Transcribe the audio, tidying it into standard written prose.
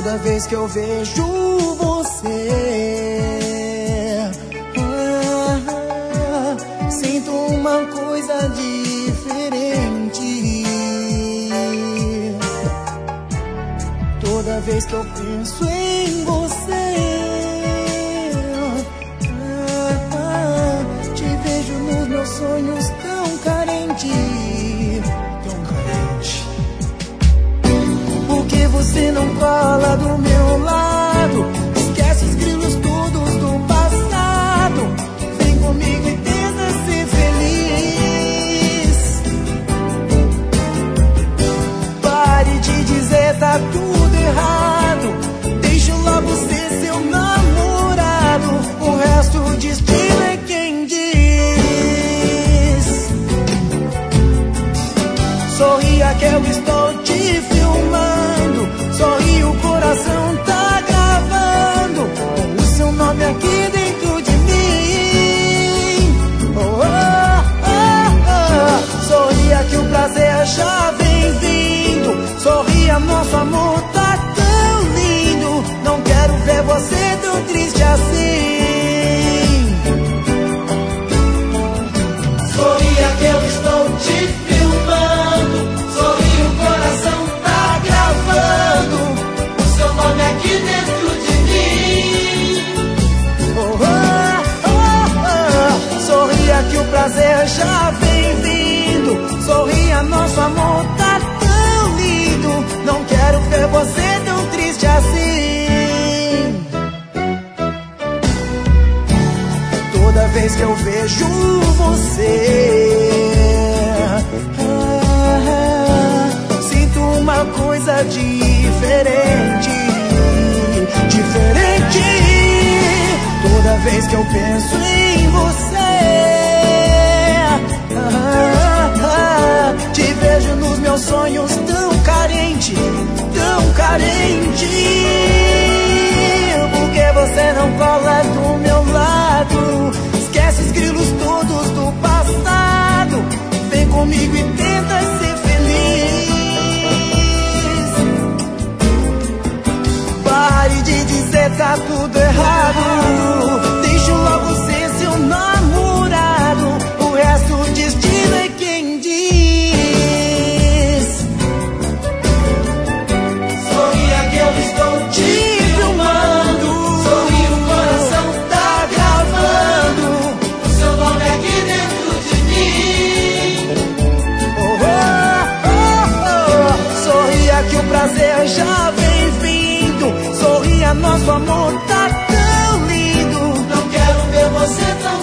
Toda vez que eu vejo você, sinto uma coisa diferente. Toda vez que eu penso em você, te vejo nos meus sonhos tão carente, tão carente. Por que você não cola do meu lado? Esquece os grilos todos do passado. Vem comigo e tenta ser feliz. Pare de dizer tá tudo errado. Deixa eu logo ser seu namorado. O resto o destino é quem diz. Sorria que eu estou te filmando. Sorri, o coração tá gravando o seu nome aqui dentro de mim. Oh, oh, oh, oh. Sorria que o prazer já vem vindo. Sorria, nosso amor tá tão lindo. Não quero ver você tão triste assim. Sorria que eu estou te filmando. Sorri, o coração tá gravando o seu nome aqui dentro de mim. Oh, oh, oh, oh. Sorria que o prazer já vem vindo. Sorria, nosso amor tá tão lindo. Não quero ver você tão triste assim. Toda vez que eu vejo você, sinto uma coisa diferente, diferente. Toda vez que eu penso em você, te vejo nos meus sonhos tão carente, tão carente. Por que você não cola do meu lado? Esquece os grilos todos do passado. Vem comigo e tenta ser feliz. Pare de dizer tá tudo errado. Deixa eu logo ser seu namorado. O resto o destino é quem diz. Sorria que eu estou te filmando. Sorri, o coração tá gravando o seu nome aqui dentro de mim. Oh, oh, oh, oh. Sorria que o prazer já vem vindo. Sorria, nosso amor tá tão lindo. Não quero ver você tão